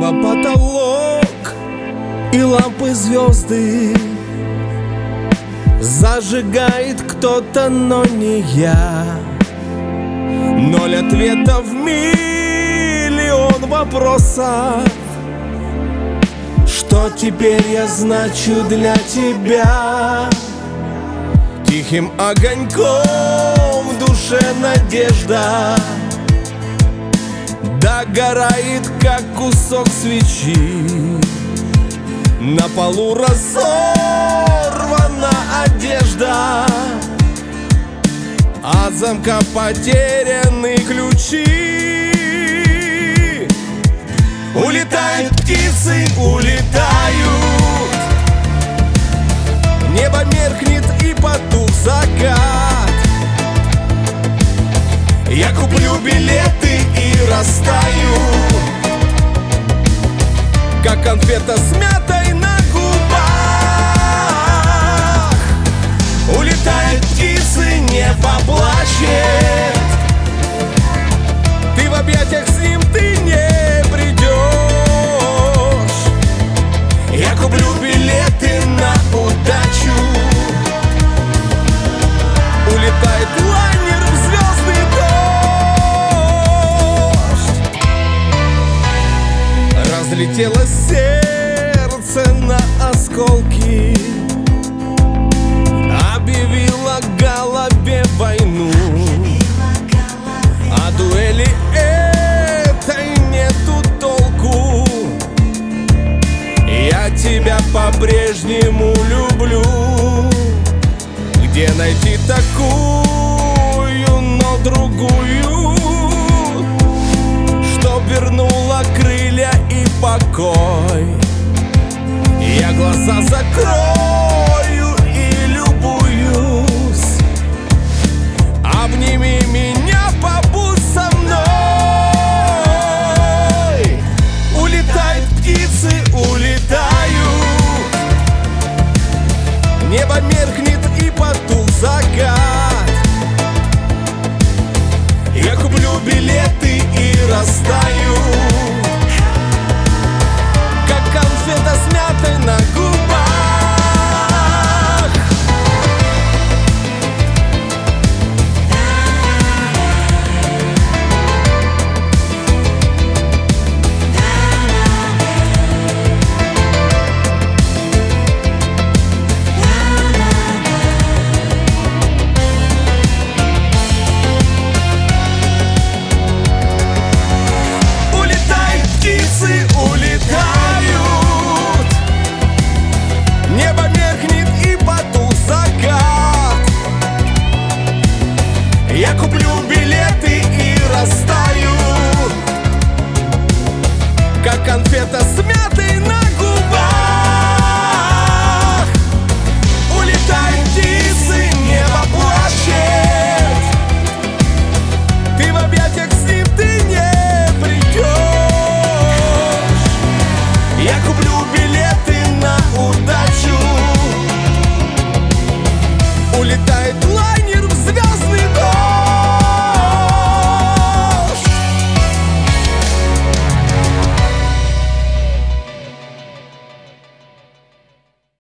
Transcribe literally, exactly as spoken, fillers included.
Небо, потолок и лампы звезды зажигает кто-то, но не я. Ноль ответов, миллион вопросов. Что теперь я значу для тебя? Тихим огоньком в душе надежда догорает, как кусок свечи. На полу разорвана одежда, от замка потеряны ключи. Улетают птицы, улетают. Небо меркнет и потух закат. Я куплю билеты и растаю, как конфета с мятой на губах. Улетают птицы, небо плачет. Ты в объятиях с ним, ты не придешь. Я куплю билеты на удачу. Улетает лайнер в звездный дождь. Разлетелось сердце на осколки, объявила голове войну. А дуэли этой нету толку. Я тебя по-прежнему люблю. Где найти такую, но другую, чтоб вернула крылья и покой? Я глаза закрою и любуюсь. Обними меня, побудь со мной. Улетают птицы, улетают. Небо меркнет и потух закат. Я куплю билеты и растаю, как конфета с мятой на губах. Улетают. Небо меркнет и потух закат. Я куплю билеты и растаю, как конфета с мятой.